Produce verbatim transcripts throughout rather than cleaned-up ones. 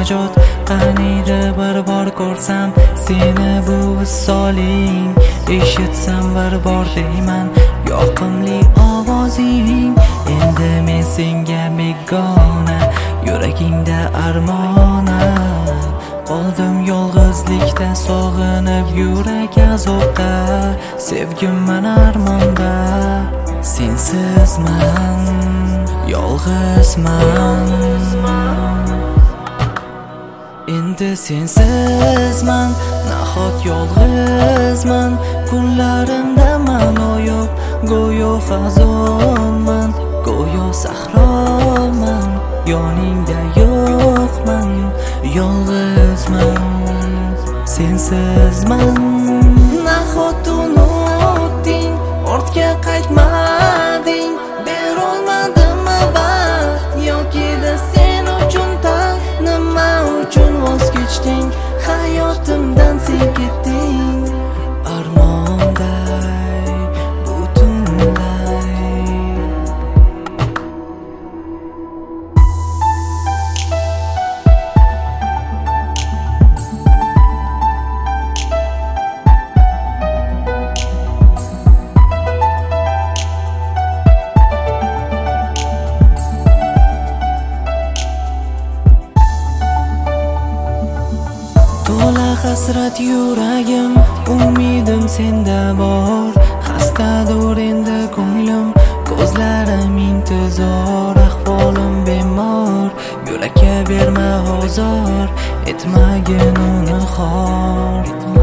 najot. Qaniydi bir bor ko'rsam seni bu visoling, eshitsam bir bor deyman yoqimli ovozing. Endi men senga begona, yuragingda armona. Qoldim yolg'izlikda, sog'inib yurak azobda. Sevgim man armonda, sensizman, yolg'izman. Endi sensizman, nahot yolg'izman. Kunlarimda ma'no yo'q, go'yo xazonman, go'yo sahroman. Yoningda yo'qman, yolg'izman, sensizman. Nahot unutding, ortga qaytmading. Berolmadimmi baxt, yoki-da sen uchun tan? Nima uchun voz kechding, hayotimdan sen ketding? Armonday butunlay. To'la hasrat yuragim, umidim senda bor. Xastadur endi ko'nglim, ko'zlarim intizor. Ahvolim bemor, yurakka berma ozor. Etmagin uni xor.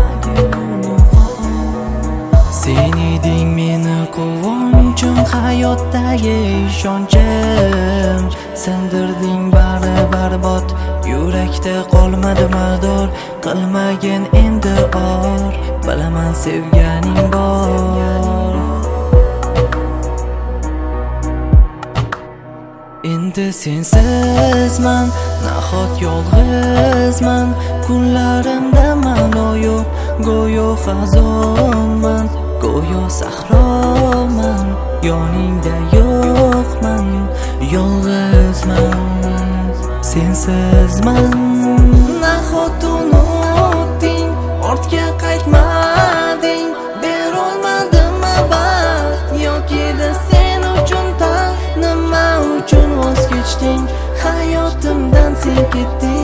Sen eding meni quvonchim, hayotdagi ishonchim. Sindirding bari barbod, yurakda qolmadi mador. Qilmagin endi or, bilaman sevganing bor. Endi sensizman, nahot yolg'izman. Kunlarimda ma'no yo'q, go'yo xazonman, go'yo sahroman. Yoningda yo'qman, yolg'izman, sensizman. Nahot unutding, ortga qaytmading. Berolmadimmi baxt, yoki-da sen uchun tan? Nima uchun voz kechding, hayotimdan sen ketding?